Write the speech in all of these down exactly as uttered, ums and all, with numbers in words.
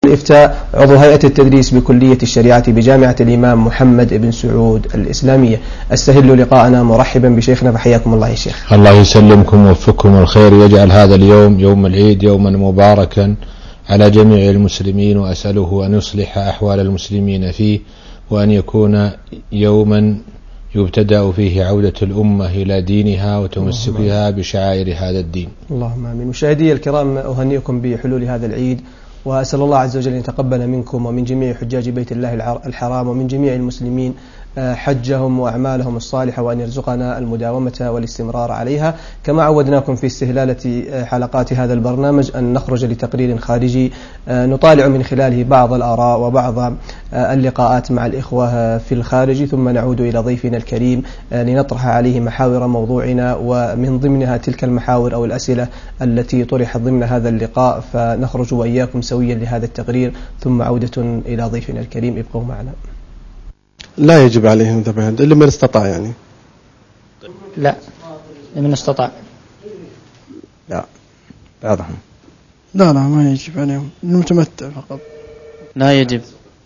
الإفتاء عضو هيئة التدريس بكلية الشريعة بجامعة الإمام محمد بن سعود الإسلامية. أستهل لقاءنا مرحبا بشيخنا، فحياكم الله يا شيخ. الله يسلمكم ووفقكم الخير، ويجعل هذا اليوم يوم العيد يوما مباركا على جميع المسلمين، وأسأله أن يصلح أحوال المسلمين فيه، وأن يكون يوما يبتدأ فيه عودة الأمة إلى دينها وتمسكها بشعائر هذا الدين. اللهم آمين. مشاهدي الكرام، أهنئكم بحلول هذا العيد، وأسأل الله عز وجل أن يتقبل منكم ومن جميع حجاج بيت الله الحرام ومن جميع المسلمين حجهم وأعمالهم الصالحة، وأن يرزقنا المداومة والاستمرار عليها. كما عودناكم في استهلالة حلقات هذا البرنامج أن نخرج لتقرير خارجي نطالع من خلاله بعض الآراء وبعض اللقاءات مع الإخوة في الخارج، ثم نعود إلى ضيفنا الكريم لنطرح عليه محاور موضوعنا، ومن ضمنها تلك المحاور أو الأسئلة التي طرحت ضمن هذا اللقاء، فنخرج وإياكم سويا لهذا التقرير ثم عودة إلى ضيفنا الكريم. ابقوا معنا. لا يجب عليهم ذبح إلا لمن استطاع، يعني لا لمن استطاع. لا بعضهم. لا لا ما يجب عليهم، المتمتع فقط. لا يجب.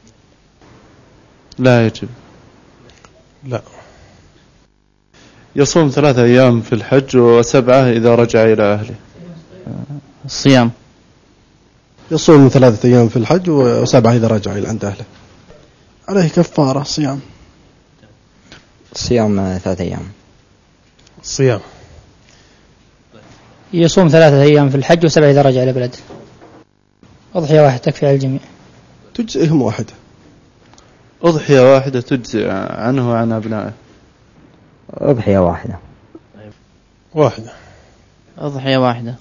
لا يجب. لا. يصوم ثلاثة أيام في الحج وسبعة إذا رجع إلى أهله. الصيام. يصوم ثلاثة أيام في الحج وسبعة إذا رجع إلى عند أهله. عليه كفارة صيام. صيام ثلاثة أيام. صيام. يصوم ثلاثة أيام في الحج وسبعة إذا رجع إلى بلده. أضحية واحدة تكفي على الجميع. تجزئهم واحدة. أضحية واحدة تجزئ عنه وعن أبنائه. أضحية واحدة. واحدة. أضحية واحدة.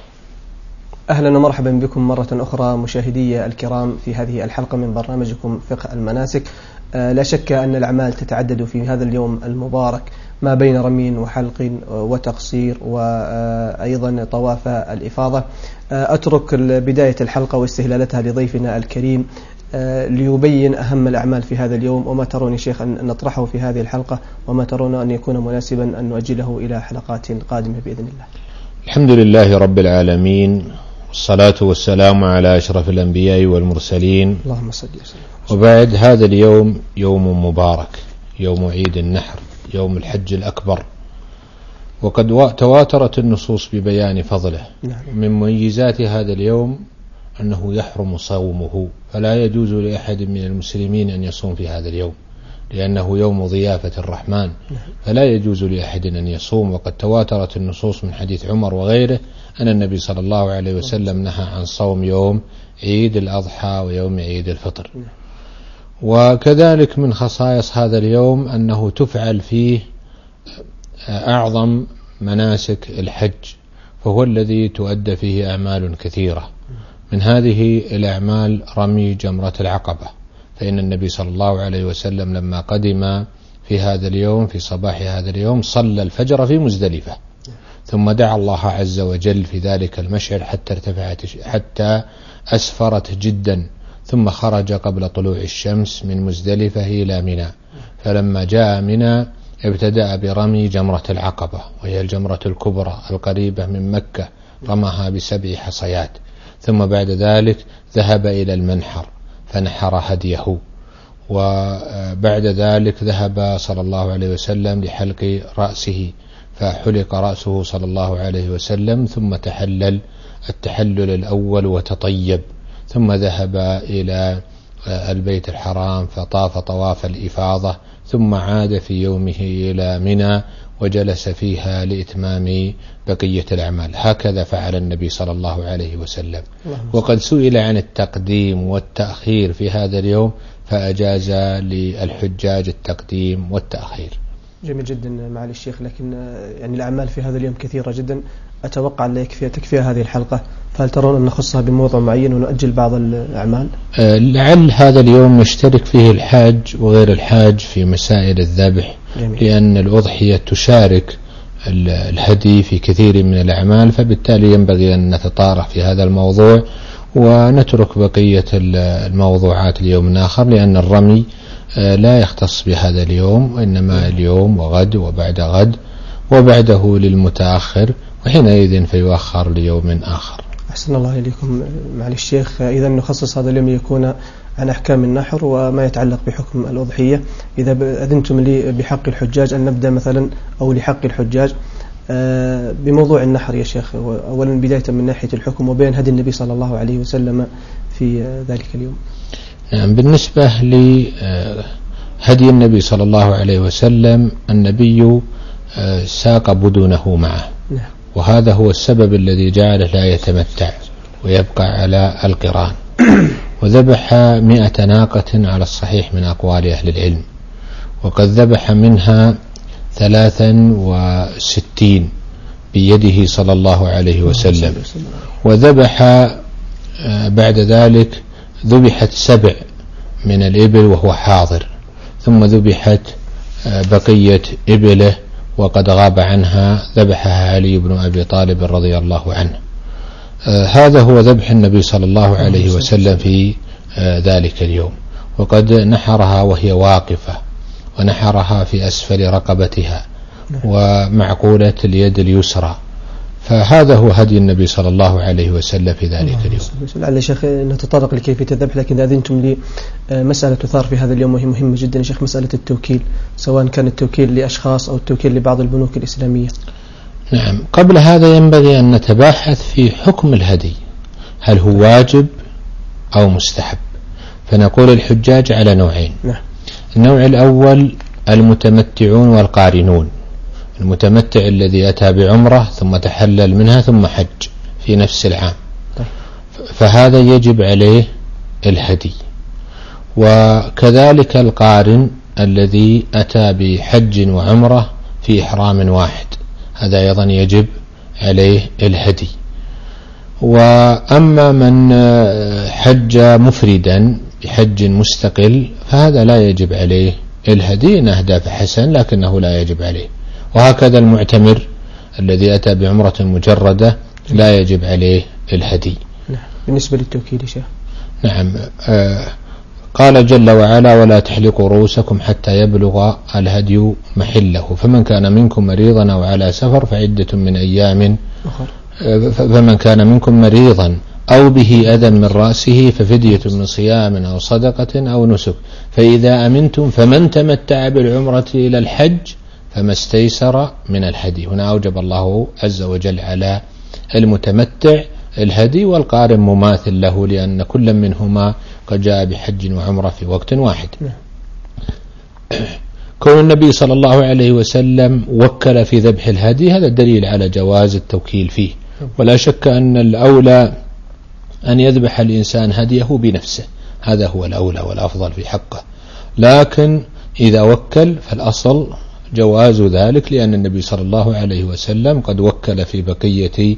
أهلا ومرحبا بكم مرة أخرى مشاهدي الكرام في هذه الحلقة من برنامجكم فقه المناسك. لا شك أن الأعمال تتعدد في هذا اليوم المبارك، ما بين رمي وحلق وتقصير وأيضا طواف الإفاضة. أترك بداية الحلقة واستهلالتها لضيفنا الكريم ليبين أهم الأعمال في هذا اليوم، وما ترون يا شيخ أن نطرحه في هذه الحلقة، وما ترون أن يكون مناسبا أن نؤجله إلى حلقات قادمة بإذن الله. الحمد لله رب العالمين، والصلاة والسلام على أشرف الأنبياء والمرسلين، اللهم صل وسلم. وبعد، هذا اليوم يوم مبارك، يوم عيد النحر، يوم الحج الأكبر، وقد تواترت النصوص ببيان فضله. من مميزات هذا اليوم أنه يحرم صومه، فلا يجوز لأحد من المسلمين أن يصوم في هذا اليوم، لأنه يوم ضيافة الرحمن، فلا يجوز لأحد أن يصوم. وقد تواترت النصوص من حديث عمر وغيره أن النبي صلى الله عليه وسلم نهى عن صوم يوم عيد الأضحى ويوم عيد الفطر. وكذلك من خصائص هذا اليوم أنه تفعل فيه أعظم مناسك الحج، فهو الذي تؤدى فيه أعمال كثيرة. من هذه الأعمال رمي جمرة العقبة، فإن النبي صلى الله عليه وسلم لما قدم في هذا اليوم في صباح هذا اليوم صلى الفجر في مزدلفة، ثم دعا الله عز وجل في ذلك المشعر حتى ارتفعت حتى أسفرت جدا، ثم خرج قبل طلوع الشمس من مزدلفة إلى منى. فلما جاء منى ابتدأ برمي جمرة العقبة، وهي الجمرة الكبرى القريبة من مكة، رماها بسبع حصيات. ثم بعد ذلك ذهب إلى المنحر فنحر هديه، وبعد ذلك ذهب صلى الله عليه وسلم لحلق رأسه، فحلق رأسه صلى الله عليه وسلم، ثم تحلل التحلل الأول وتطيب، ثم ذهب إلى البيت الحرام فطاف طواف الإفاضة، ثم عاد في يومه إلى منى وجلس فيها لإتمام بقية الأعمال. هكذا فعل النبي صلى الله عليه وسلم. وقد سئل عن التقديم والتأخير في هذا اليوم، فأجاز للحجاج التقديم والتأخير. جميل جدا معالي الشيخ، لكن يعني الأعمال في هذا اليوم كثيرة جدا، أتوقع أن لا يكفي تكفي هذه الحلقة، فهل ترون أن نخصها بموضوع معين ونؤجل بعض الأعمال؟ لعل هذا اليوم نشترك فيه الحاج وغير الحاج في مسائل الذبح، جميل. لأن الأضحية تشارك الهدي في كثير من الأعمال، فبالتالي ينبغي أن نتطارح في هذا الموضوع ونترك بقية الموضوعات ليوم آخر، لأن الرمي لا يختص بهذا اليوم، وإنما اليوم وغد وبعد غد وبعده للمتأخر، وحينئذ فيؤخر ليوم آخر. أحسن الله إليكم معالي الشيخ. إذا نخصص هذا اليوم يكون عن أحكام النحر وما يتعلق بحكم الأضحية. إذا أذنتم لي بحق الحجاج أن نبدأ مثلا أو لحق الحجاج بموضوع النحر يا شيخ، أولا بداية من ناحية الحكم وبين هدي النبي صلى الله عليه وسلم في ذلك اليوم. نعم، بالنسبة لهدي النبي صلى الله عليه وسلم النبي ساق بدونه معه، وهذا هو السبب الذي جعله لا يتمتع ويبقى على القران، وذبح مئة ناقة على الصحيح من أقوال أهل العلم، وقد ذبح منها ثلاثا وستين بيده صلى الله عليه وسلم، وذبح بعد ذلك ذبحت سبع من الإبل وهو حاضر، ثم ذبحت بقية إبله وقد غاب عنها، ذبحها علي بن أبي طالب رضي الله عنه. هذا هو ذبح النبي صلى الله عليه وسلم في ذلك اليوم، وقد نحرها وهي واقفة، ونحرها في أسفل رقبتها ومعقولة اليد اليسرى، فهذا هو هدي النبي صلى الله عليه وسلم في ذلك اليوم. لعل شيخ نتطرق لكيفية الذبح، لكن إذا أذنتم لي مسألة تثار في هذا اليوم وهي مهمة جدا يا شيخ، مسألة التوكيل، سواء كان التوكيل لأشخاص أو التوكيل لبعض البنوك الإسلامية. نعم، قبل هذا ينبغي أن نتباحث في حكم الهدي، هل هو واجب أو مستحب؟ فنقول الحجاج على نوعين. نعم. النوع الأول المتمتعون والقارنون، المتمتع الذي أتى بعمرة ثم تحلل منها ثم حج في نفس العام، فهذا يجب عليه الهدي. وكذلك القارن الذي أتى بحج وعمرة في إحرام واحد، هذا أيضا يجب عليه الهدي. وأما من حج مفردا بحج مستقل فهذا لا يجب عليه الهدي، إن أهدى فحسن لكنه لا يجب عليه. وهكذا المعتمر الذي أتى بعمرة مجردة لا يجب عليه الهدي. نعم. بالنسبة للتوكيل يا شيخ، نعم، آه قال جل وعلا: ولا تحلقوا رؤوسكم حتى يبلغ الهدي محله، فمن كان منكم مريضا أو على سفر فعدة من أيام أخر، آه فمن كان منكم مريضا أو به أذى من رأسه ففدية من صيام أو صدقة أو نسك، فإذا أمنتم فمن تمتع بالعمرة إلى الحج فما استيسر من الهدي. هنا أوجب الله عز وجل على المتمتع الهدي، والقارن مماثل له، لأن كل منهما قد جاء بحج وعمرة في وقت واحد. كون النبي صلى الله عليه وسلم وكل في ذبح الهدي هذا دليل على جواز التوكيل فيه، ولا شك أن الأولى أن يذبح الإنسان هديه بنفسه، هذا هو الأولى والأفضل في حقه، لكن إذا وكل فالأصل جواز ذلك، لأن النبي صلى الله عليه وسلم قد وكل في بقية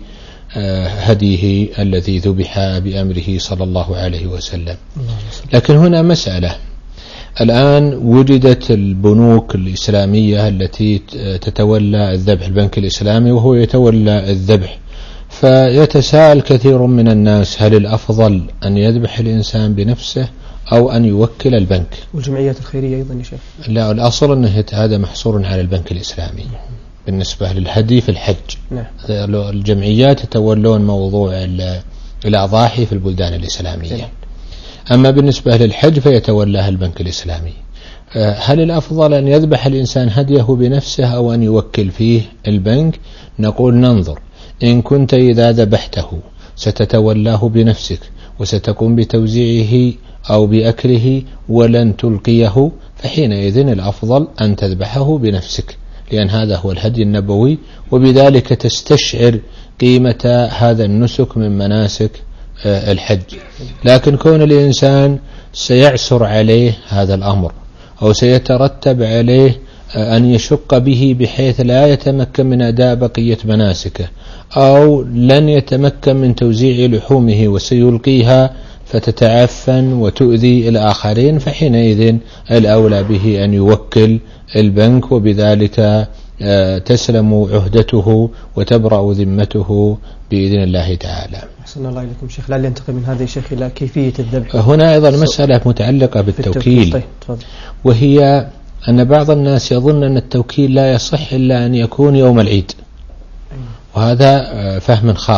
هديه الذي ذبح بأمره صلى الله عليه وسلم. لكن هنا مسألة، الآن وجدت البنوك الإسلامية التي تتولى الذبح، البنك الإسلامي وهو يتولى الذبح، فيتساءل كثير من الناس هل الأفضل أن يذبح الإنسان بنفسه أو أن يوكل البنك؟ والجمعيات الخيرية أيضا يا شيخ؟ لا، الأصل أنه هذا محصور على البنك الإسلامي بالنسبة للهدي في الحج. نعم. الجمعيات يتولون موضوع الأضاحي في البلدان الإسلامية. نعم. أما بالنسبة للحج فيتولاها البنك الإسلامي. هل الأفضل أن يذبح الإنسان هديه بنفسه أو أن يوكل فيه البنك؟ نقول ننظر، إن كنت إذا ذبحته ستتولاه بنفسك وستقوم بتوزيعه أو بأكله ولن تلقيه، فحينئذ الأفضل أن تذبحه بنفسك، لأن هذا هو الهدي النبوي، وبذلك تستشعر قيمة هذا النسك من مناسك الحج. لكن كون الإنسان سيعسر عليه هذا الأمر أو سيترتب عليه أن يشق به بحيث لا يتمكن من أداء بقية مناسكه، أو لن يتمكن من توزيع لحومه وسيلقيها فتتعفن وتؤذي الآخرين، فحينئذ الأولى به أن يوكل البنك، وبذلك تسلم عهدته وتبرأ ذمته بإذن الله تعالى. أحسن الله إليكم شيخ. لعل ينتقل من هذا يا شيخ إلى كيفية الذبح. هنا أيضا مسألة متعلقة بالتوكيل، طيب. وهي أن بعض الناس يظن أن التوكيل لا يصح إلا أن يكون يوم العيد، وهذا فهم خاطئ.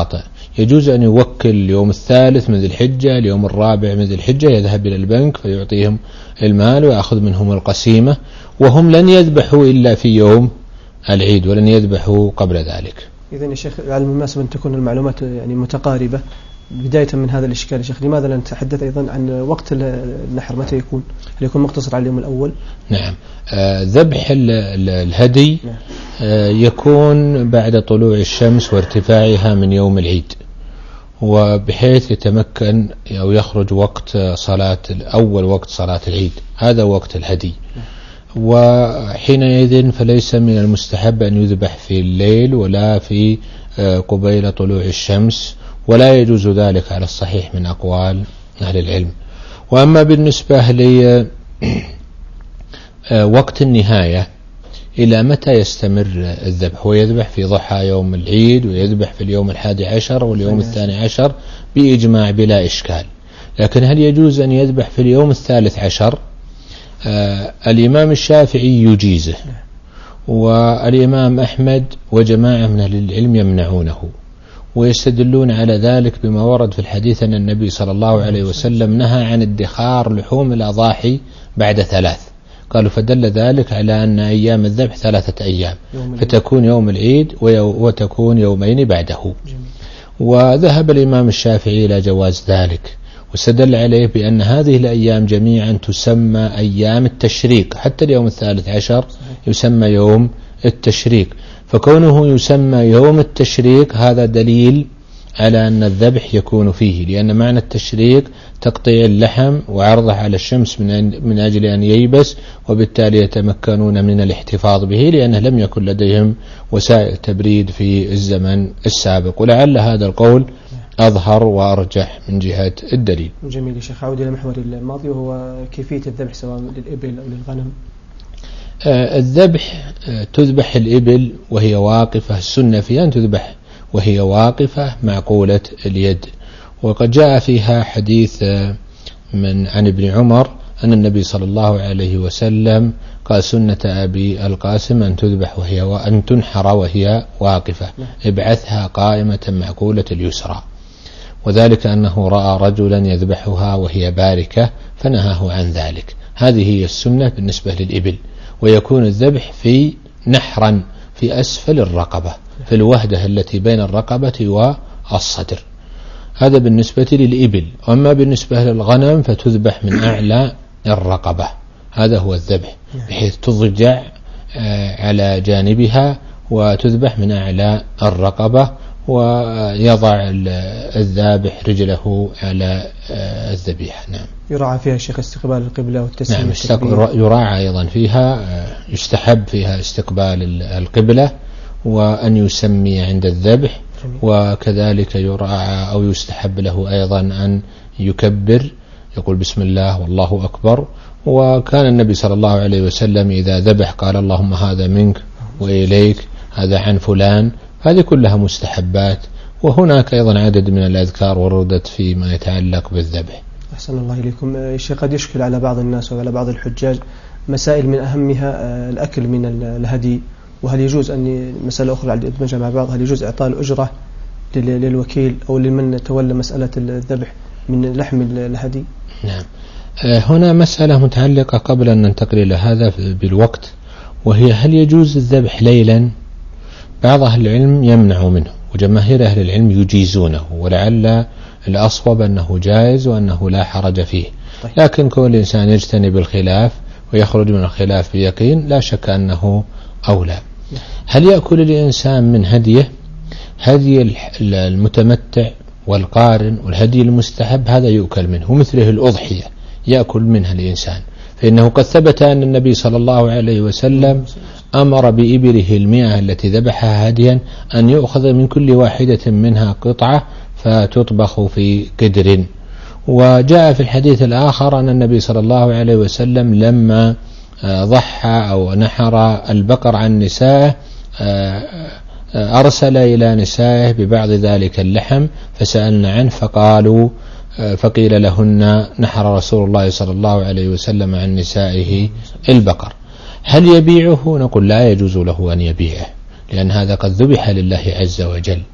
يجوز أن يوكل اليوم الثالث من ذي الحجة، اليوم الرابع من ذي الحجة، يذهب إلى البنك فيعطيهم المال ويأخذ منهم القسيمة، وهم لن يذبحوا إلا في يوم العيد ولن يذبحوا قبل ذلك. إذن يا شيخ على المناسبة أن تكون المعلومات يعني متقاربة. بداية من هذا الإشكال يا شيخ، لماذا لا نتحدث أيضا عن وقت النحر متى يكون؟ هل يكون مقتصر على اليوم الأول؟ نعم، آه ذبح الهدي نعم. آه يكون بعد طلوع الشمس وارتفاعها من يوم العيد، وبحيث يتمكن أو يخرج وقت صلاة أول وقت صلاة العيد، هذا وقت الهدي. وحينئذ فليس من المستحب أن يذبح في الليل ولا في آه قبيل طلوع الشمس، ولا يجوز ذلك على الصحيح من أقوال أهل العلم. وأما بالنسبة لوقت النهاية إلى متى يستمر الذبح، هو يذبح في ضحى يوم العيد ويذبح في اليوم الحادي عشر واليوم الثاني عشر بإجماع بلا إشكال، لكن هل يجوز أن يذبح في اليوم الثالث عشر؟ آه الإمام الشافعي يجيزه، والإمام أحمد وجماعة من أهل العلم يمنعونه، ويستدلون على ذلك بما ورد في الحديث أن النبي صلى الله عليه وسلم نهى عن ادخار لحوم الأضاحي بعد ثلاث، قالوا فدل ذلك على أن أيام الذبح ثلاثة أيام، فتكون يوم العيد وتكون يومين بعده. وذهب الإمام الشافعي إلى جواز ذلك، واستدل عليه بأن هذه الأيام جميعا تسمى أيام التشريق، حتى اليوم الثالث عشر يسمى يوم التشريق، فكونه يسمى يوم التشريق هذا دليل على أن الذبح يكون فيه، لأن معنى التشريق تقطيع اللحم وعرضه على الشمس من أجل أن ييبس، وبالتالي يتمكنون من الاحتفاظ به، لأنه لم يكن لديهم وسائل تبريد في الزمن السابق. ولعل هذا القول أظهر وأرجح من جهة الدليل. جميل يا شيخ. عود إلى محور الماضي وهو كيفية الذبح سواء للإبل أو للغنم. آه الذبح آه تذبح الإبل وهي واقفة، السنة في أن تذبح وهي واقفة معقولة اليد، وقد جاء فيها حديث آه من عن ابن عمر أن النبي صلى الله عليه وسلم قال سنة أبي القاسم أن تذبح وهي وأن تنحر وهي واقفة، ابعثها قائمة معقولة اليسرى، وذلك أنه رأى رجلا يذبحها وهي باركة فنهاه عن ذلك. هذه هي السنة بالنسبة للإبل، ويكون الذبح في نحرا في أسفل الرقبة، في الوهدة التي بين الرقبة والصدر. هذا بالنسبة للإبل. أما بالنسبة للغنم فتذبح من أعلى الرقبة، هذا هو الذبح، بحيث تضجع على جانبها وتذبح من أعلى الرقبة، ويضع الذابح رجله على الذبيحة. نعم. يراعى فيها الشيخ استقبال القبلة والتسمية. نعم، يراعى أيضا فيها، يستحب فيها استقبال القبلة وأن يسمي عند الذبح، وكذلك يراعى أو يستحب له أيضا أن يكبر، يقول بسم الله والله أكبر. وكان النبي صلى الله عليه وسلم إذا ذبح قال اللهم هذا منك وإليك، هذا عن فلان. هذه كلها مستحبات، وهناك أيضا عدد من الأذكار وردت فيما يتعلق بالذبح. أحسن الله إليكم. الشيء قد يشكل على بعض الناس وعلى بعض الحجاج مسائل من أهمها الأكل من الهدي، وهل يجوز أن مسألة أخرى على إدماجها مع بعض، هل يجوز إعطاء الأجرة للوكيل أو لمن تولى مسألة الذبح من لحم الهدي؟ نعم، هنا مسألة متعلقة قبل أن ننتقل إلى هذا بالوقت، وهي هل يجوز الذبح ليلا؟ بعض أهل العلم يمنع منه، وجماهير أهل العلم يجيزونه، ولعل الأصوب أنه جائز وأنه لا حرج فيه. لكن كل إنسان يجتنب الخلاف ويخرج من الخلاف بيقين لا شك أنه أولى. هل يأكل الإنسان من هديه؟ هدي المتمتع والقارن والهدي المستحب هذا يؤكل منه، مثله الأضحية يأكل منها الإنسان، فإنه قد ثبت أن النبي صلى الله عليه وسلم أمر بإبله المئة التي ذبحها هديا أن يؤخذ من كل واحدة منها قطعة فتطبخ في قدر. وجاء في الحديث الآخر أن النبي صلى الله عليه وسلم لما ضحى أو نحر البقر عن نسائه أرسل إلى نسائه ببعض ذلك اللحم فسألنا عنه، فقالوا فقيل لهن نحر رسول الله صلى الله عليه وسلم عن نسائه البقر. هل يبيعه؟ نقول لا يجوز له أن يبيعه، لأن هذا قد ذبح لله عز وجل،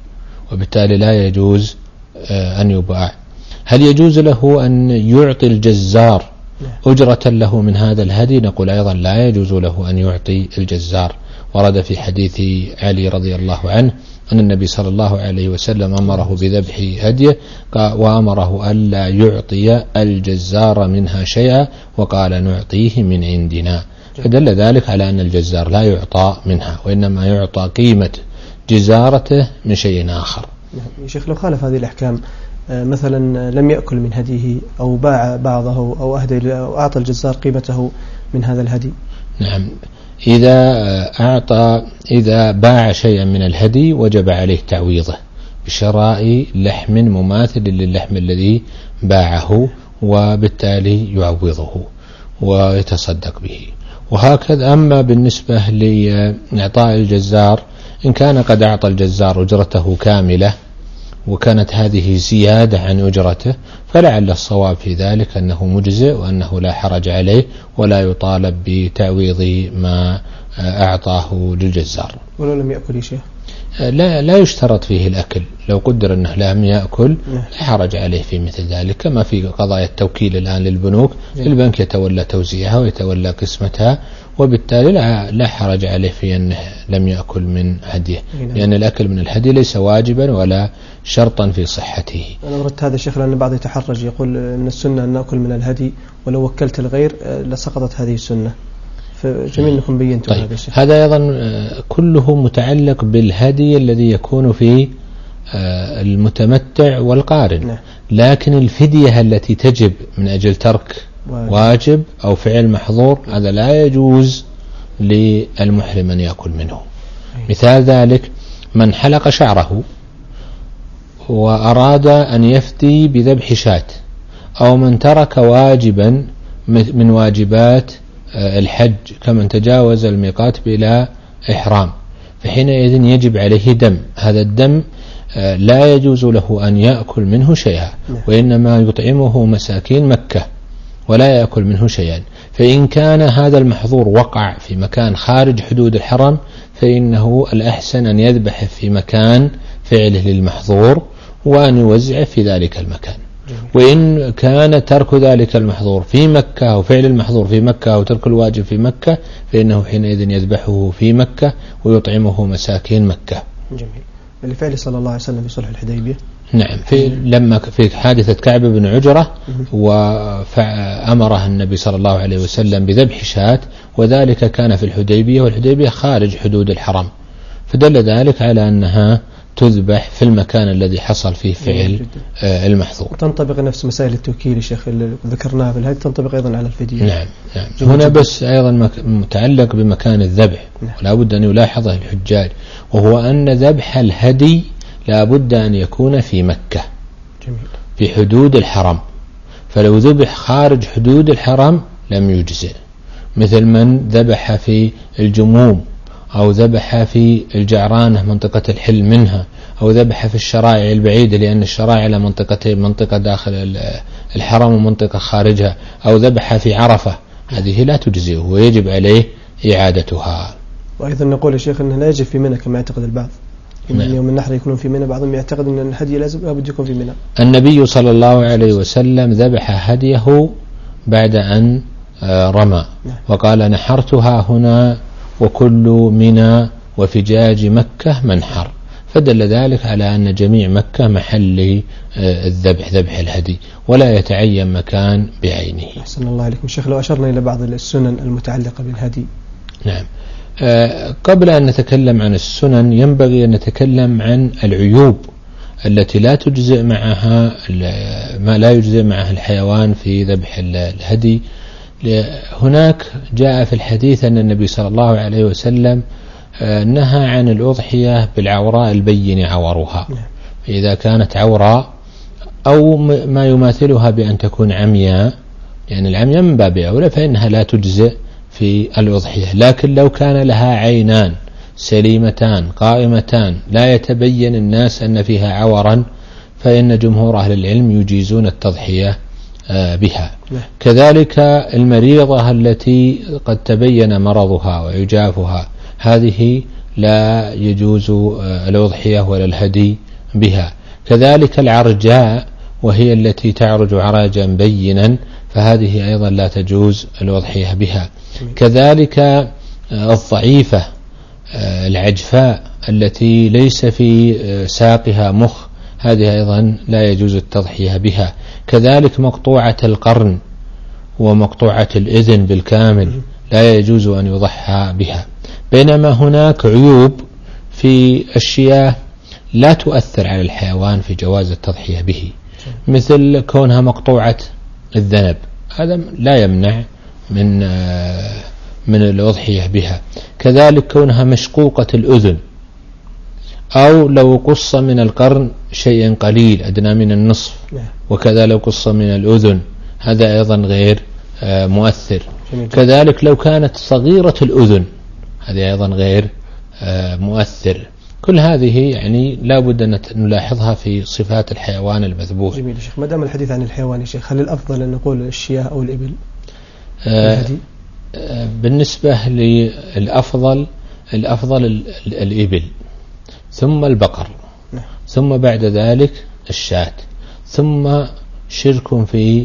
وبالتالي لا يجوز أن يباع. هل يجوز له أن يعطي الجزار أجرة له من هذا الهدي؟ نقول أيضا لا يجوز له أن يعطي الجزار. ورد في حديث علي رضي الله عنه أن النبي صلى الله عليه وسلم أمره بذبح هديه وأمره ألا يعطي الجزار منها شيئا وقال نعطيه من عندنا، فدل ذلك على أن الجزار لا يعطى منها وإنما يعطى قيمة جزارته من شيء آخر. يا شيخ، لو خالف هذه الأحكام مثلا لم يأكل من هديه أو باع بعضه أو أهدى أو أعطى الجزار قيمته من هذا الهدي. نعم، إذا أعطى إذا باع شيئا من الهدي وجب عليه تعويضه بشراء لحم مماثل للحم الذي باعه، وبالتالي يعوضه ويتصدق به. وهكذا أما بالنسبة لإعطاء الجزار، إن كان قد أعطى الجزار أجرته كاملة وكانت هذه زيادة عن أجرته فلعل الصواب في ذلك أنه مجزئ وأنه لا حرج عليه ولا يطالب بتعويض ما أعطاه للجزار. ولو لم يأكل شيء لا, لا يشترط فيه الأكل، لو قدر أنه لم يأكل لا حرج عليه في مثل ذلك، كما في قضايا التوكيل الآن للبنوك، البنك يتولى توزيعها ويتولى قسمتها، وبالتالي لا, لا حرج عليه في أنه لم يأكل من هديه، لأن الأكل من الهدي ليس واجبا ولا شرطا في صحته. أنا أردت هذا الشيخ لأن بعض يتحرج يقول من السنة أن نأكل من الهدي ولو وكلت الغير لسقطت هذه السنة، فجميل أنكم بينتم طيب. هذا الشيء. هذا أيضا كله متعلق بالهدي الذي يكون في المتمتع والقارن. نعم. لكن الفدية التي تجب من أجل ترك واجب, واجب أو فعل محظور هذا لا يجوز للمحرم أن يأكل منه. أي. مثال ذلك من حلق شعره وأراد أن يفدي بذبح شاة، أو من ترك واجبا من واجبات الحج كمن تجاوز الميقات بلا إحرام، فحينئذ يجب عليه دم. هذا الدم لا يجوز له أن يأكل منه شيئا، وإنما يطعمه مساكين مكة ولا يأكل منه شيئا. فإن كان هذا المحظور وقع في مكان خارج حدود الحرم فإنه الأحسن أن يذبح في مكان فعله للمحظور وأن يوزع في ذلك المكان. وإن كان ترك ذلك المحظور في مكة أو فعل المحظور في مكة أو ترك الواجب في مكة فإنه حينئذ يذبحه في مكة ويطعمه مساكين مكة. جميل. لفعل صلى الله عليه وسلم في صلح الحديبية. نعم، في لما في حادثة كعب بن عجرة وأمره النبي صلى الله عليه وسلم بذبح شاة، وذلك كان في الحديبية، والحديبية خارج حدود الحرم، فدل ذلك على أنها تذبح في المكان الذي حصل فيه فعل المحظور. تنطبق نفس مسائل التوكيل يا شيخ اللي ذكرناها في الهدي، تنطبق أيضا على الفدية. نعم, نعم. هنا بس أيضا متعلق بمكان الذبح. نعم. ولا بد أن يلاحظه الحجاج، وهو أن ذبح الهدي لا بد أن يكون في مكة. جميل. في حدود الحرم، فلو ذبح خارج حدود الحرم لم يجزئ، مثل من ذبح في الجموم أو ذبح في الجعرانة منطقة الحل منها، أو ذبح في الشرائع البعيدة لأن الشرائع على منطقتين، منطقة داخل الحرم ومنطقة خارجها، أو ذبح في عرفة، هذه لا تجزئه ويجب عليه إعادتها. وأيضا نقول يا شيخ أنه لا يجب في منى كما يعتقد البعض، إن يوم النحر يكونون في منى، بعضهم يعتقد أن الهدي لازم لابد يكون في منى. النبي صلى الله عليه وسلم ذبح هديه بعد أن رمى وقال نحرتها هنا وكل منى وفجاج مكة منحر، فدل ذلك على أن جميع مكة محل الذبح، ذبح الهدي، ولا يتعين مكان بعينه. أحسن الله عليكم شيخ، لو أشرنا إلى بعض السنن المتعلقة بالهدي. نعم. قبل أن نتكلم عن السنن ينبغي أن نتكلم عن العيوب التي لا تجزئ معها ما لا يجزئ معها الحيوان في ذبح الهدي. هناك جاء في الحديث أن النبي صلى الله عليه وسلم نهى عن الأضحية بالعوراء البين عورها، إذا كانت عوراء أو ما يماثلها بأن تكون عمياء، يعني العمياء من باب أولى فإنها لا تجزئ في الأضحية. لكن لو كان لها عينان سليمتان قائمتان لا يتبين الناس أن فيها عورا فإن جمهور أهل العلم يجيزون التضحية بها. كذلك المريضة التي قد تبين مرضها وعجافها، هذه لا يجوز الأضحية ولا الهدي بها. كذلك العرجاء وهي التي تعرج عراجا بينا فهذه أيضا لا تجوز الأضحية بها. كذلك الضعيفة العجفاء التي ليس في ساقها مخ هذه أيضا لا يجوز التضحية بها. كذلك مقطوعة القرن ومقطوعة الإذن بالكامل لا يجوز أن يضحى بها. بينما هناك عيوب في الشياه لا تؤثر على الحيوان في جواز التضحية به، مثل كونها مقطوعة الذنب هذا لا يمنع من من الأضحية بها. كذلك كونها مشقوقة الأذن، أو لو قص من القرن شيء قليل أدنى من النصف وكذا لو قص من الأذن هذا أيضا غير مؤثر. كذلك لو كانت صغيرة الأذن هذه أيضا غير مؤثر. كل هذه يعني لا بد أن نلاحظها في صفات الحيوان المذبوح. جميل يا شيخ. ما دام الحديث عن الحيوان يا شيخ، هل الأفضل أن نقول الشياه أو الإبل؟ آه بالنسبة للأفضل الأفضل الإبل ثم البقر ثم بعد ذلك الشاة ثم شرك في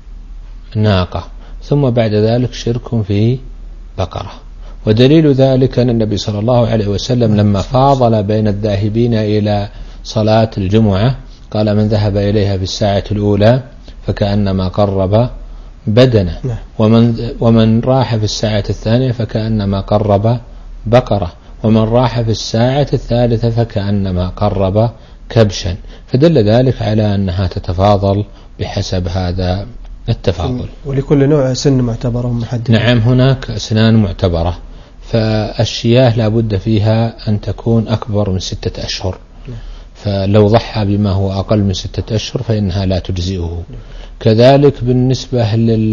ناقة ثم بعد ذلك شرك في بقرة. ودليل ذلك أن النبي صلى الله عليه وسلم لما فاضل بين الذاهبين إلى صلاة الجمعة قال من ذهب إليها في الساعة الأولى فكأنما قرب بدنه، ومن, ومن راح في الساعة الثانية فكأنما قرب بقرة، ومن راح في الساعة الثالثة فكأنما قرب كبشا. فدل ذلك على أنها تتفاضل بحسب هذا التفاضل. ولكل نوع سن معتبرة ومحددة. نعم هناك أسنان معتبرة. فالشياه لا بد فيها أن تكون أكبر من ستة أشهر، فلو ضحى بما هو أقل من ستة أشهر فإنها لا تجزئه. كذلك بالنسبة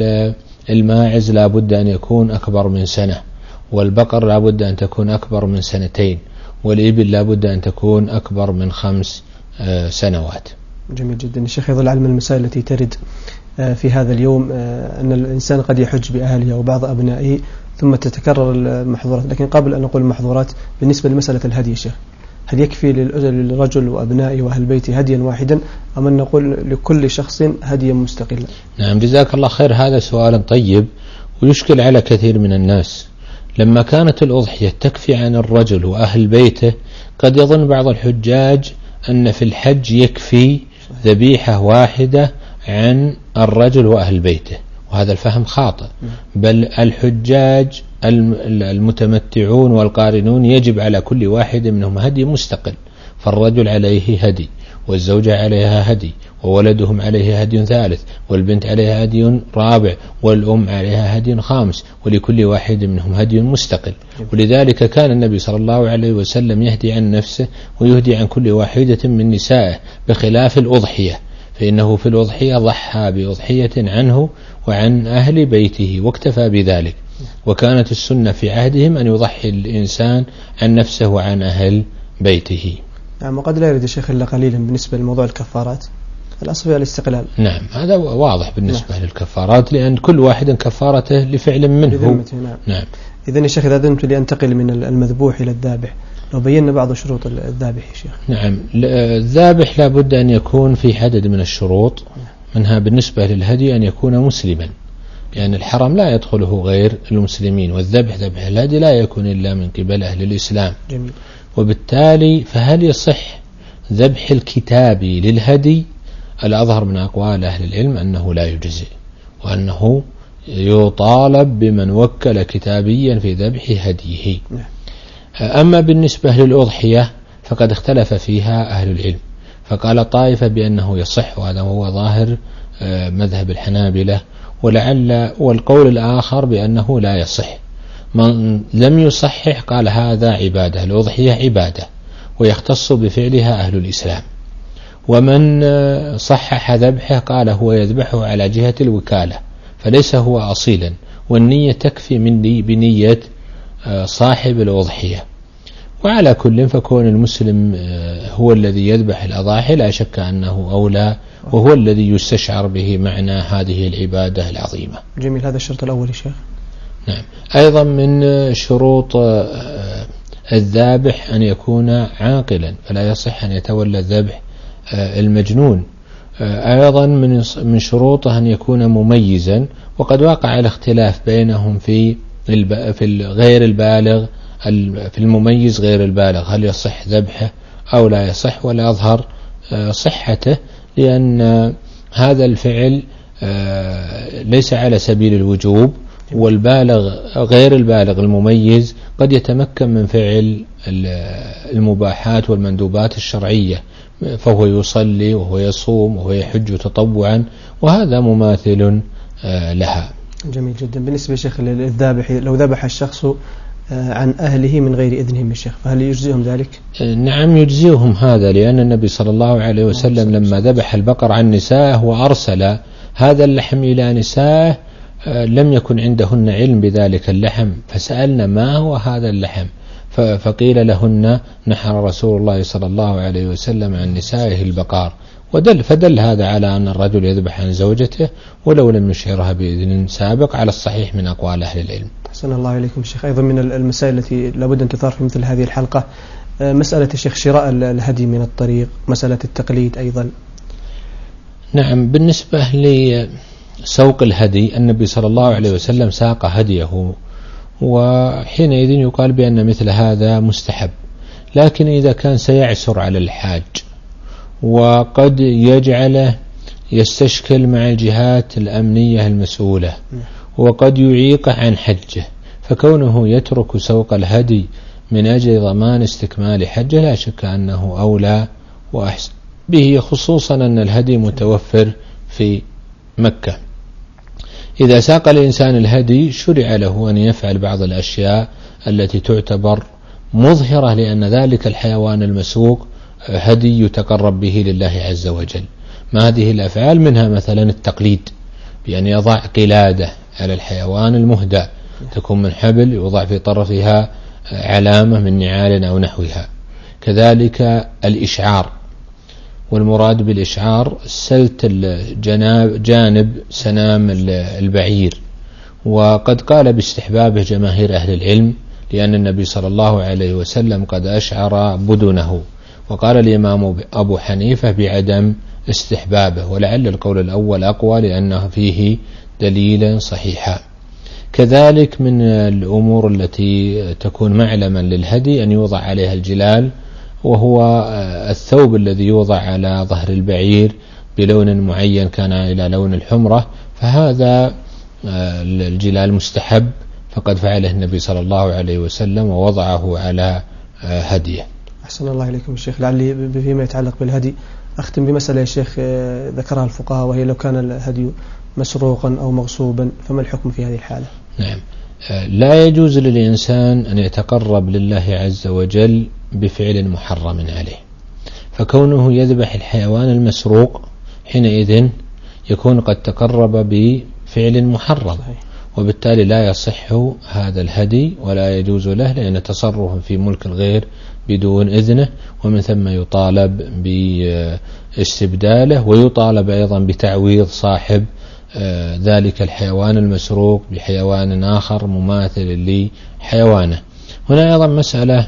للماعز لا بد أن يكون أكبر من سنة، والبقر لا بد أن تكون أكبر من سنتين، والإبل لا بد أن تكون أكبر من خمس سنوات. جميل جدا. الشيخ يظل علم المسائل التي ترد في هذا اليوم أن الإنسان قد يحج بأهله وبعض أبنائه ثم تتكرر المحظورات، لكن قبل أن نقول المحظورات بالنسبة لمسألة الهدي يا شيخ، هل يكفي للرجل وأبنائه وأهل بيته هديا واحدا أم أن نقول لكل شخص هديا مستقلا؟ نعم جزاك الله خير. هذا سؤال طيب ويشكل على كثير من الناس. لما كانت الأضحية تكفي عن الرجل وأهل بيته قد يظن بعض الحجاج أن في الحج يكفي ذبيحة واحدة عن الرجل وأهل بيته، وهذا الفهم خاطئ. بل الحجاج المتمتعون والقارنون يجب على كل واحد منهم هدي مستقل. فالرجل عليه هدي، والزوجة عليها هدي، وولدهم عليه هدي ثالث، والبنت عليها هدي رابع، والأم عليها هدي خامس، ولكل واحد منهم هدي مستقل. ولذلك كان النبي صلى الله عليه وسلم يهدي عن نفسه ويهدي عن كل واحدة من نسائه، بخلاف الأضحية فإنه في الأضحية ضحى بأضحية عنه وعن أهل بيته واكتفى بذلك. وكانت السنة في عهدهم أن يضحي الإنسان عن نفسه وعن أهل بيته. نعم. وقد لا يرد الشيخ إلا قليلا بالنسبة لموضوع الكفارات، الأصل هي الاستقلال. نعم هذا واضح بالنسبة نعم. للكفارات، لأن كل واحد كفارته لفعل منه. نعم. نعم. إذن يا شيخ إذا أذنت لأنتقل من المذبوح إلى الذابح، لو بينا بعض شروط الذابح يا شيخ. نعم. الذابح لا بد أن يكون في عدد من الشروط، منها بالنسبة للهدي أن يكون مسلما، لأن الحرم لا يدخله غير المسلمين، والذبح ذبح الهدي لا يكون إلا من قبل أهل الإسلام. جميل. وبالتالي فهل يصح ذبح الكتابي للهدي؟ الأظهر من أقوال أهل العلم أنه لا يجزئ، وأنه يطالب بمن وكل كتابيا في ذبح هديه. أما بالنسبة للأضحية فقد اختلف فيها أهل العلم، فقال طائفة بأنه يصح، وهذا هو ظاهر مذهب الحنابلة، ولعل والقول الآخر بأنه لا يصح. من لم يصحح قال هذا عبادة، الأضحية عبادة ويختص بفعلها أهل الإسلام. ومن صحح ذبحه قال هو يذبحه على جهة الوكالة فليس هو أصيلا، والنية تكفي من بنية صاحب الأضحية. وعلى كل فكون المسلم هو الذي يذبح الأضاحي لا شك أنه أولى، وهو الذي يستشعر به معنى هذه العبادة العظيمة. جميل. هذا الشرط الأول يا شيخ. نعم. أيضا من شروط الذابح أن يكون عاقلا، فلا يصح أن يتولى الذبح المجنون. أيضا من شروطه أن يكون مميزا، وقد وقع الاختلاف بينهم في في غير البالغ، في المميز غير البالغ هل يصح ذبحه أو لا يصح، ولا يظهر صحته، لأن هذا الفعل ليس على سبيل الوجوب، والبالغ غير البالغ المميز قد يتمكن من فعل المباحات والمندوبات الشرعية، فهو يصلي وهو يصوم وهو يحج تطوعا، وهذا مماثل لها. جميل جدا. بالنسبة يا شيخ للذابح، لو ذبح الشخص عن أهله من غير إذنهم يا شيخ، فهل يجزئهم ذلك؟ نعم يجزئهم هذا، لأن النبي صلى الله عليه وسلم لما ذبح البقر عن نسائه وأرسل هذا اللحم إلى نسائه لم يكن عندهن علم بذلك اللحم، فسألنا ما هو هذا اللحم، فقيل لهن نحر رسول الله صلى الله عليه وسلم عن نسائه البقار، ودل فدل هذا على أن الرجل يذبح عن زوجته ولو لم يشعرها بإذن سابق على الصحيح من أقوال أهل العلم. أحسن الله إليكم شيخ. أيضا من المسائل التي لابد أن تثار في مثل هذه الحلقة مسألة الشيخ شراء الهدي من الطريق، مسألة التقليد أيضا. نعم، بالنسبة لسوق الهدي النبي صلى الله عليه وسلم ساق هديه، وحينئذ يقال بأن مثل هذا مستحب، لكن إذا كان سيعسر على الحاج وقد يجعله يستشكل مع الجهات الأمنية المسؤولة وقد يعيق عن حجه، فكونه يترك سوق الهدي من أجل ضمان استكمال حجه لا شك أنه أولى وأحسن به، خصوصا أن الهدي متوفر في مكة. إذا ساق الإنسان الهدي شرع له أن يفعل بعض الأشياء التي تعتبر مظهرة لأن ذلك الحيوان المسوق هدي يتقرب به لله عز وجل. ما هذه الأفعال؟ منها مثلا التقليد، بأن يضع قلادة على الحيوان المهدى تكون من حبل يوضع في طرفها علامة من نعال أو نحوها. كذلك الإشعار، والمراد بالإشعار سلت جانب سنام البعير، وقد قال باستحبابه جماهير أهل العلم، لأن النبي صلى الله عليه وسلم قد أشعر بدنه، وقال الإمام أبو حنيفة بعدم استحبابه، ولعل القول الأول أقوى لأنه فيه دليلا صحيحا. كذلك من الأمور التي تكون معلما للهدي أن يوضع عليها الجلال، وهو الثوب الذي يوضع على ظهر البعير بلون معين كان إلى لون الحمرة، فهذا الجلال مستحب، فقد فعله النبي صلى الله عليه وسلم ووضعه على هديه. أحسن الله إليكم الشيخ. لعلي فيما يتعلق بالهدي أختم بمسألة يا شيخ ذكرها الفقهاء، وهي لو كان الهدي مسروقا أو مغصوبا فما الحكم في هذه الحالة؟ نعم، لا يجوز للإنسان أن يتقرب لله عز وجل بفعل محرم عليه، فكونه يذبح الحيوان المسروق حينئذ يكون قد تقرب بفعل محرم، وبالتالي لا يصح هذا الهدي ولا يجوز له، لأن تصرف في ملك الغير بدون إذنه، ومن ثم يطالب باستبداله، ويطالب أيضا بتعويض صاحب ذلك الحيوان المسروق بحيوان آخر مماثل لحيوانه. هنا أيضا مسألة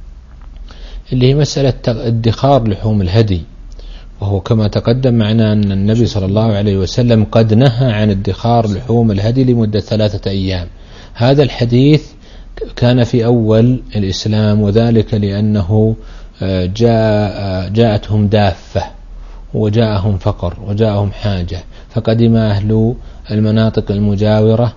اللي هي مسألة ادخار لحوم الهدي، وهو كما تقدم معنا أن النبي صلى الله عليه وسلم قد نهى عن ادخار لحوم الهدي لمدة ثلاثة أيام. هذا الحديث كان في أول الإسلام، وذلك لأنه جاء جاءتهم دافة وجاءهم فقر وجاءهم حاجة، فقدم أهل المناطق المجاورة،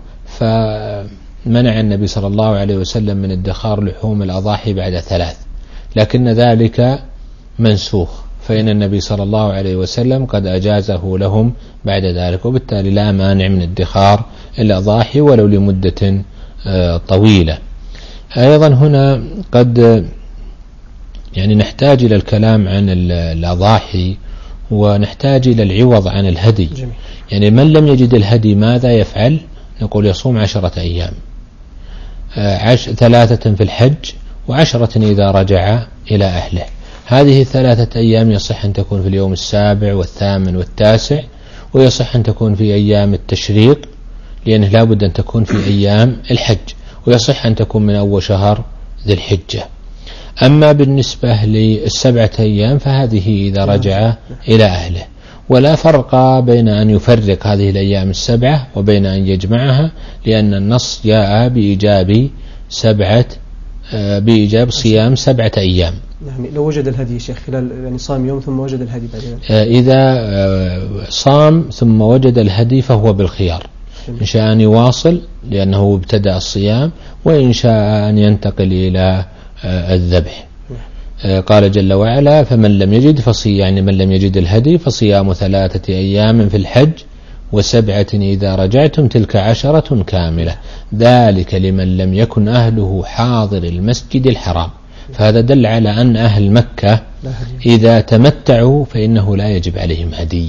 فمنع النبي صلى الله عليه وسلم من ادخار لحوم الأضاحي بعد ثلاث، لكن ذلك منسوخ، فإن النبي صلى الله عليه وسلم قد أجازه لهم بعد ذلك، وبالتالي لا مانع من ادخار الأضاحي ولو لمدة طويلة. أيضا هنا قد يعني نحتاج إلى الكلام عن الأضاحي، ونحتاج إلى العوض عن الهدي. جميل. يعني من لم يجد الهدي ماذا يفعل؟ نقول يصوم عشرة أيام، عش ثلاثة في الحج وعشرة إذا رجع إلى أهله. هذه الثلاثة أيام يصح أن تكون في اليوم السابع والثامن والتاسع، ويصح أن تكون في أيام التشريق لأنه لا بد أن تكون في أيام الحج، ويصح أن تكون من أول شهر ذي الحجة. أما بالنسبة للسبعة أيام فهذه إذا رجع إلى أهله، ولا فرق بين أن يفرق هذه الأيام السبعة وبين أن يجمعها، لأن النص جاء بإيجاب سبعة بإيجاب صيام سبعة أيام. نعم. لو وجد الهدي شيخ خلال يعني صام يوم ثم وجد الهدي بعد ذلك، إذا صام ثم وجد الهدي فهو بالخيار، إن شاء أن يواصل لأنه ابتدأ الصيام، وإن شاء أن ينتقل إلى الذبح. قال جل وعلا: فمن لم يجد فصيام، يعني من لم يجد الهدي فصيام ثلاثة أيام في الحج وسبعة إذا رجعتم تلك عشرة كاملة، ذلك لمن لم يكن أهله حاضر المسجد الحرام. فهذا دل على أن أهل مكة إذا تمتعوا فإنه لا يجب عليهم هدي.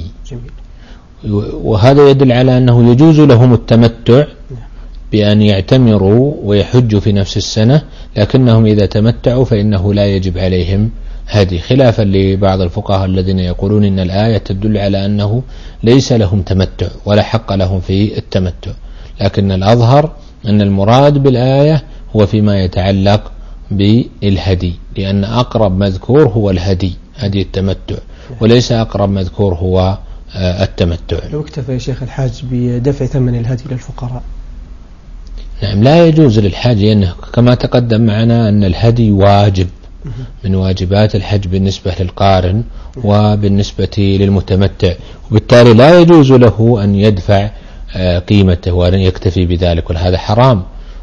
وهذا يدل على أنه يجوز لهم التمتع بأن يعتمروا ويحجوا في نفس السنة، لكنهم إذا تمتعوا فإنه لا يجب عليهم هدي، خلافا لبعض الفقهاء الذين يقولون إن الآية تدل على أنه ليس لهم تمتع ولا حق لهم في التمتع. لكن الأظهر أن المراد بالآية هو فيما يتعلق بالهدي، لأن أقرب مذكور هو الهدي، هدي التمتع، وليس أقرب مذكور هو التمتع. لو اكتفى يا شيخ الحاج بدفع ثمن الهدي للفقراء؟ نعم، لا يجوز للحاج، لأنه كما تقدم معنا أن الهدي واجب من واجبات الحج بالنسبة للقارن وبالنسبة للمتمتع، وبالتالي لا يجوز له أن يدفع قيمته وأن يكتفي بذلك، وهذا حرام،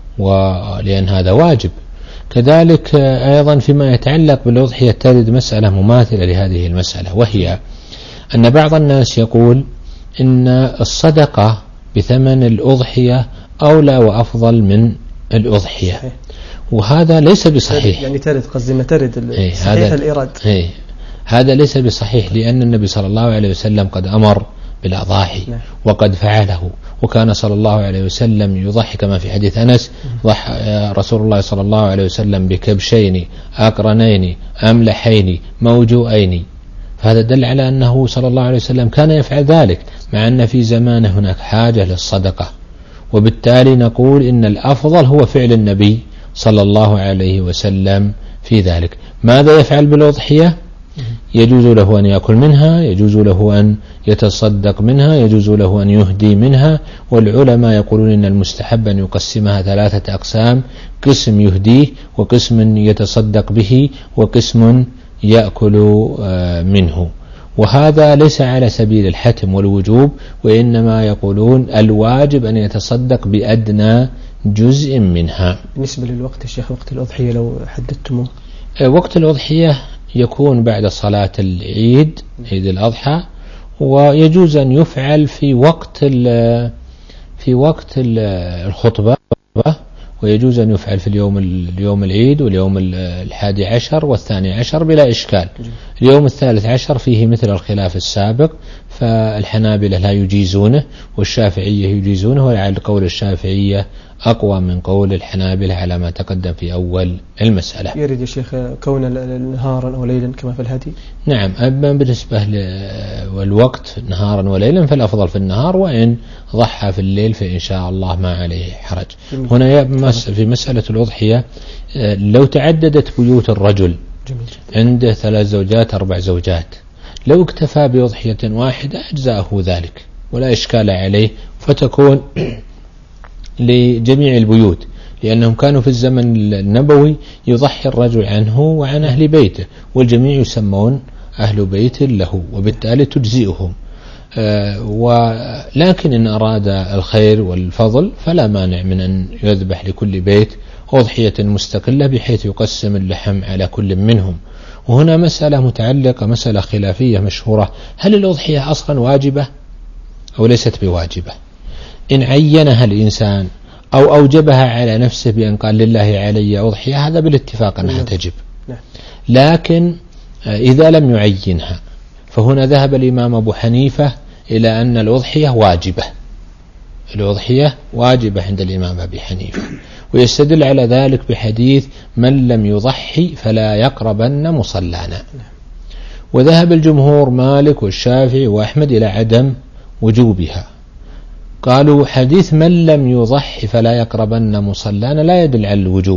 ولأن هذا واجب. كذلك أيضا فيما يتعلق بالأضحية ترد مسألة مماثلة لهذه المسألة، وهي أن بعض الناس يقول إن الصدقة بثمن الأضحية أولى وأفضل من الأضحية، وهذا ليس بصحيح. يعني ترد قصدنا ترد صحيح الإراد. إيه هذا ليس بصحيح، لأن النبي صلى الله عليه وسلم قد أمر بالأضاحي وقد فعله، وكان صلى الله عليه وسلم يضحي كما في حديث أنس: ضحى رسول الله صلى الله عليه وسلم بكبشين أقرنين أملحين موجوئين. فهذا دل على أنه صلى الله عليه وسلم كان يفعل ذلك، مع أن في زمانه هناك حاجة للصدقة، وبالتالي نقول إن الأفضل هو فعل النبي صلى الله عليه وسلم في ذلك. ماذا يفعل بالأضحية؟ يجوز له أن يأكل منها، يجوز له أن يتصدق منها، يجوز له أن يهدي منها، والعلماء يقولون إن المستحب أن يقسمها ثلاثة أقسام: قسم يهديه، وقسم يتصدق به، وقسم يأكل منه. وهذا ليس على سبيل الحتم والوجوب، وإنما يقولون الواجب أن يتصدق بأدنى جزء منها. بالنسبة للوقت الشيخ، وقت الأضحية لو حددتموه؟ وقت الأضحية يكون بعد صلاة العيد، عيد الأضحى، ويجوز أن يفعل في وقت في وقت الخطبة، ويجوز أن يفعل في اليوم اليوم العيد واليوم الحادي عشر والثاني عشر بلا إشكال. اليوم الثالث عشر فيه مثل الخلاف السابق، فالحنابلة لا يجيزونه والشافعية يجيزونه، ولعل قول الشافعية أقوى من قول الحنابلة على ما تقدم في أول المسألة. يريد يا شيخ كون نهارا وليلا كما في الهدي؟ نعم، أما بالنسبة للوقت نهارا وليلا فالأفضل في النهار، وإن ضحى في الليل فإن شاء الله ما عليه حرج. هنا في مسألة الأضحية، لو تعددت بيوت الرجل عنده ثلاث زوجات أربع زوجات، لو اكتفى بأضحية واحدة أجزاءه ذلك ولا إشكال عليه، فتكون لجميع البيوت، لأنهم كانوا في الزمن النبوي يضحي الرجل عنه وعن أهل بيته، والجميع يسمون أهل بيت له، وبالتالي تجزئهم. أه ولكن إن أراد الخير والفضل فلا مانع من أن يذبح لكل بيت أضحية مستقلة بحيث يقسم اللحم على كل منهم. وهنا مسألة متعلقة، مسألة خلافية مشهورة: هل الأضحية أصلا واجبة أو ليست بواجبة؟ إن عينها الإنسان أو أوجبها على نفسه بأن قال لله علي أضحية، هذا بالاتفاق أنها تجب. لكن إذا لم يعينها فهنا ذهب الإمام أبو حنيفة إلى أن الأضحية واجبة، الأضحية واجبة عند الإمام أبي حنيفة، ويستدل على ذلك بحديث: من لم يضحي فلا يقربن مصلانا. وذهب الجمهور مالك والشافعي وأحمد إلى عدم وجوبها، قالوا حديث من لم يضحي فلا يقربن مصلانا لا يدل على الوجوب،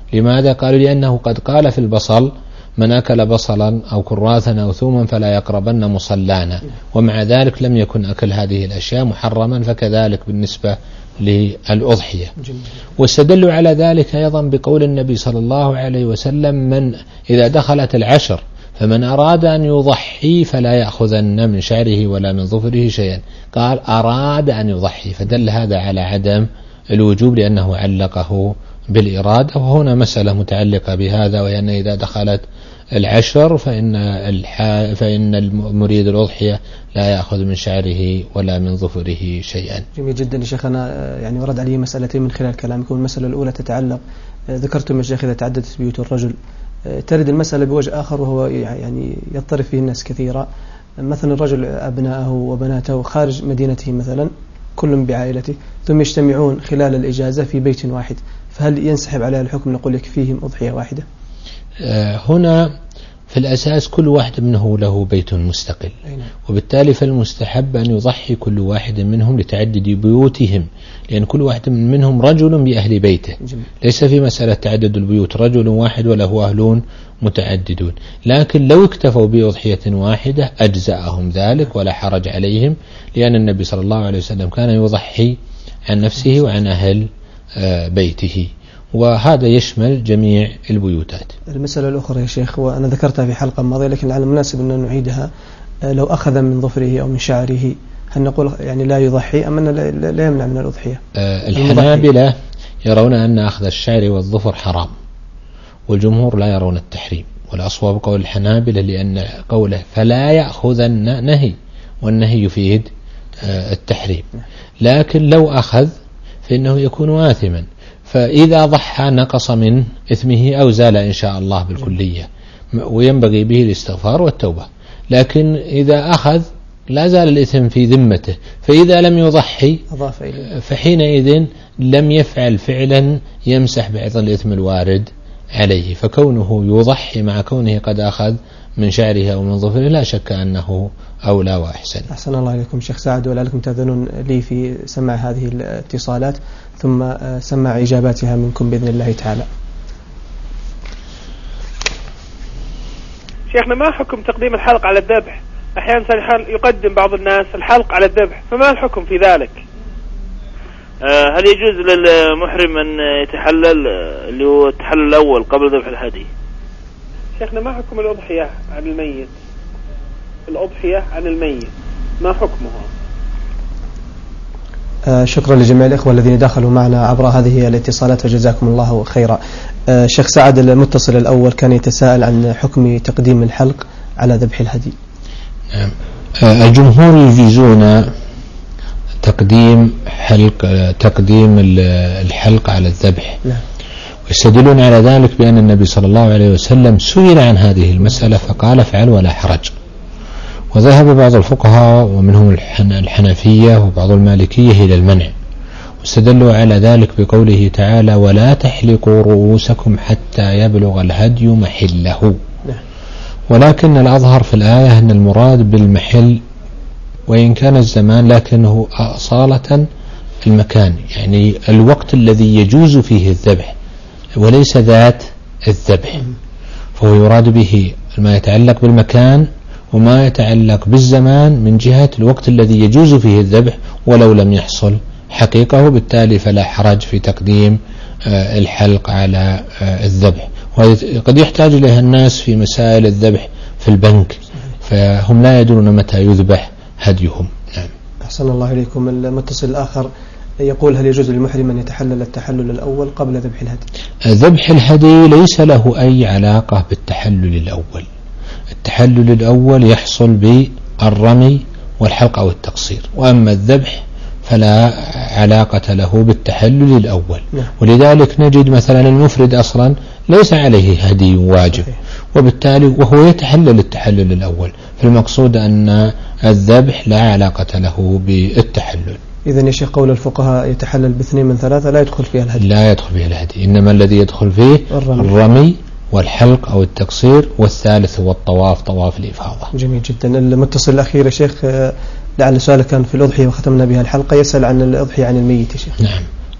لماذا؟ قالوا لأنه قد قال في البصل: من أكل بصلا أو كراثا أو ثوما فلا يقربن مصلانا، ومع ذلك لم يكن أكل هذه الأشياء محرما، فكذلك بالنسبة للأضحية. واستدلوا على ذلك أيضا بقول النبي صلى الله عليه وسلم: من إذا دخلت العشر فمن أراد أن يضحي فلا يأخذن من شعره ولا من ظفره شيئا. قال أراد أن يضحي، فدل هذا على عدم الوجوب لأنه علقه بالإرادة. وهنا مسألة متعلقة بهذا، وأن إذا دخلت العشر فإن فإن المريد الأضحية لا يأخذ من شعره ولا من ظفره شيئا. جميل جدا يا شيخنا. يعني ورد عليه مسألتين من خلال كلامكم. المسألة الأولى تتعلق، ذكرتم يا شيخ إذا تعددت بيوت الرجل، ترد المسألة بوجه آخر وهو يعني يضطرب فيه الناس كثيرا. مثلا الرجل أبناءه وبناته خارج مدينته مثلا كل بعائلته، ثم يجتمعون خلال الإجازة في بيت واحد، فهل ينسحب على الحكم نقول يكفيهم أضحية واحدة؟ هنا في الأساس كل واحد منه له بيت مستقل، وبالتالي فالمستحب أن يضحي كل واحد منهم لتعدد بيوتهم، لأن كل واحد منهم رجل بأهل بيته. جميل. ليس في مسألة تعدد البيوت، رجل واحد وله أهلون متعددون. لكن لو اكتفوا بأضحية واحدة أجزأهم ذلك ولا حرج عليهم، لأن النبي صلى الله عليه وسلم كان يضحي عن نفسه وعن أهل بيته، وهذا يشمل جميع البيوتات. المسألة الأخرى يا شيخ، وأنا ذكرتها في حلقة ماضية لكن على المناسب أن نعيدها، لو أخذ من ظفره أو من شعره هل نقول يعني لا يضحي أم أنه لا يمنع من الأضحية؟ أه الحنابلة يرون أن أخذ الشعر والظفر حرام، والجمهور لا يرون التحريم، والأصواب قول الحنابلة لأن قوله فلا يأخذن نهي، والنهي يفيد أه التحريم. لكن لو أخذ فإنه يكون آثما، فإذا ضحى نقص من إثمه أو زال إن شاء الله بالكلية، وينبغي به الاستغفار والتوبة. لكن إذا أخذ لا زال الإثم في ذمته، فإذا لم يضحي فحينئذ لم يفعل فعلا يمسح بعض الإثم الوارد عليه، فكونه يضحي مع كونه قد أخذ من شعره أو من ظفره لا شك أنه أولى وأحسن. أحسن الله عليكم شيخ سعد، ولعلكم تأذنون لي في سماع هذه الاتصالات ثم سماع إجاباتها منكم بإذن الله تعالى. شيخنا، ما حكم تقديم الحلق على الذبح؟ أحيانا يقدم بعض الناس الحلق على الذبح، فما الحكم في ذلك؟ هل يجوز للمحرم أن يتحلل اللي هو التحلل الأول قبل ذبح الهدي؟ شيخنا، ما حكم الأضحية عن الميت؟ الأضحية عن الميت ما حكمها؟ آه شكرا لجميع الإخوة الذين دخلوا معنا عبر هذه الاتصالات وجزاكم الله خيرا. آه شيخ سعد، المتصل الأول كان يتساءل عن حكم تقديم الحلق على ذبح الهدي. نعم. آه الجمهور يجيزون تقديم حلق تقديم الحلق على الذبح. نعم. ويستدلون على ذلك بأن النبي صلى الله عليه وسلم سئل عن هذه المسألة فقال افعل ولا حرج. وذهب بعض الفقهاء ومنهم الحنفية وبعض المالكية إلى المنع، واستدلوا على ذلك بقوله تعالى ولا تحلقوا رؤوسكم حتى يبلغ الهدي محله. ولكن الأظهر في الآية أن المراد بالمحل وإن كان الزمان لكنه أصالة المكان، يعني الوقت الذي يجوز فيه الذبح وليس ذات الذبح، فهو يراد به ما يتعلق بالمكان وما يتعلق بالزمان من جهة الوقت الذي يجوز فيه الذبح ولو لم يحصل حقيقة، بالتالي فلا حرج في تقديم الحلق على الذبح. وقد يحتاج إليها الناس في مسائل الذبح في البنك، فهم لا يدرون متى يذبح هديهم. نعم. أحسن الله إليكم. المتصل الآخر يقول هل يجوز للمحرم أن يتحلل التحلل الأول قبل ذبح الهدي؟ ذبح الهدي ليس له أي علاقة بالتحلل الأول. التحلل الأول يحصل بالرمي والحلق أو التقصير، وأما الذبح فلا علاقة له بالتحلل الأول. نعم. ولذلك نجد مثلا المفرد أصلا ليس عليه هدي واجب، وبالتالي وهو يتحلل التحلل الأول، فالمقصود أن الذبح لا علاقة له بالتحلل. إذن يا شيخ قول الفقهاء يتحلل باثنين من ثلاثة لا يدخل فيها الهدي؟ لا يدخل فيها الهدي، إنما الذي يدخل فيه الرمي, الرمي والحلق أو التقصير، والثالث هو الطواف، طواف الإفاضة. جميل جدا. المتصل الأخير يا شيخ لعل سؤالك كان في الأضحية وختمنا بها الحلقة، يسأل عن الأضحية عن الميت يا شيخ. نعم.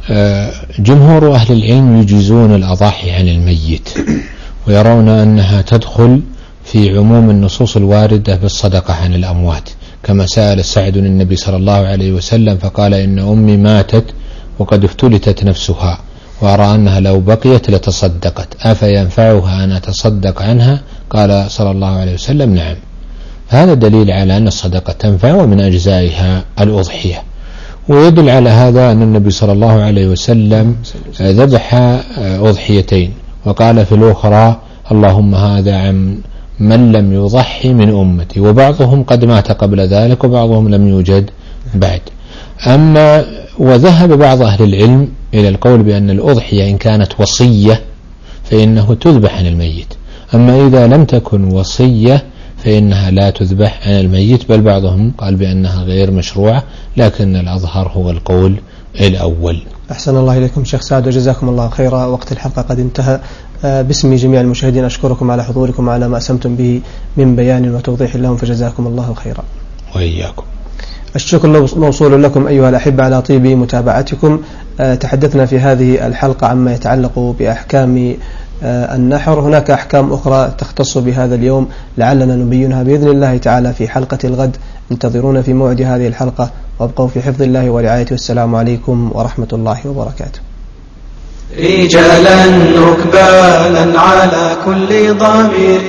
جمهور أهل العلم يجيزون الأضاحي عن الميت، ويرون أنها تدخل في عموم النصوص الواردة بالصدقة عن الأموات، كما سأل سعد النبي صلى الله عليه وسلم فقال إن أمي ماتت وقد افتلتت نفسها وأرى أنها لو بقيت لتصدقت أفينفعها أن أتصدق عنها؟ قال صلى الله عليه وسلم نعم. هذا دليل على أن الصدقة تنفع ومن أجزائها الأضحية. ويدل على هذا أن النبي صلى الله عليه وسلم ذبح أضحيتين وقال في الأخرى اللهم هذا عن من لم يضحي من أمتي، وبعضهم قد مات قبل ذلك وبعضهم لم يوجد بعد. أما وذهب بعض أهل العلم إلى القول بأن الأضحية إن كانت وصية فإنه تذبح عن الميت، أما إذا لم تكن وصية فإنها لا تذبح عن الميت، بل بعضهم قال بأنها غير مشروعة، لكن الأظهر هو القول الأول. أحسن الله إليكم شيخ سعد وجزاكم الله خيرا. وقت الحلقة قد انتهى. باسم جميع المشاهدين أشكركم على حضوركم وعلى ما أسمتم به من بيان وتوضيح لهم، فجزاكم الله خيرا. وإياكم. الشكر موصول لكم أيها الأحبة على طيب متابعتكم. تحدثنا في هذه الحلقة عما يتعلق بأحكام النحر. هناك أحكام أخرى تختص بهذا اليوم لعلنا نبينها بإذن الله تعالى في حلقة الغد. انتظرونا في موعد هذه الحلقة، وابقوا في حفظ الله ورعايته. السلام عليكم ورحمة الله وبركاته. رجالا ركبانا على كل ضامر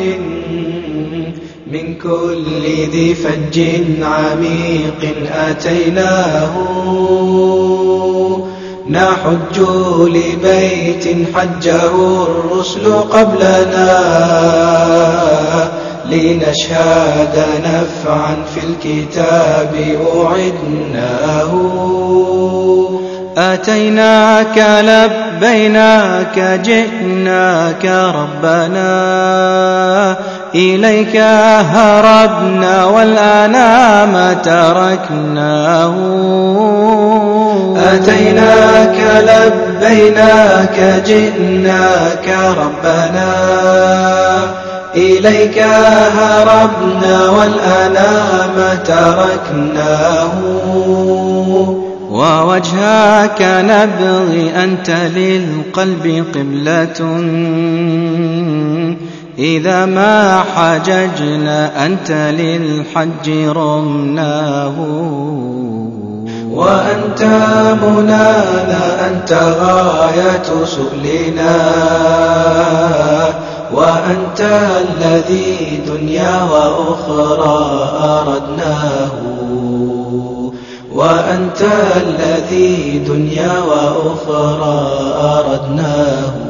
من كل ذي فج عميق أتيناه، نحج لبيت حجه الرسل قبلنا لنشهد نفعا في الكتاب أعدناه. أتيناك لبيناك جئناك ربنا، إليك هربنا والأنام تركناه. أتيناك لبيناك جئناك ربنا، إليك هربنا والأنام تركناه. ووجهك نبغي أنت للقلب قبلة، إذا ما حججنا أنت للحج رمناه. وأنت منانا أنت غاية سؤلنا، وأنت الذي دنيا وأخرى أردناه. وأنت الذي دنيا وأخرى أردناه.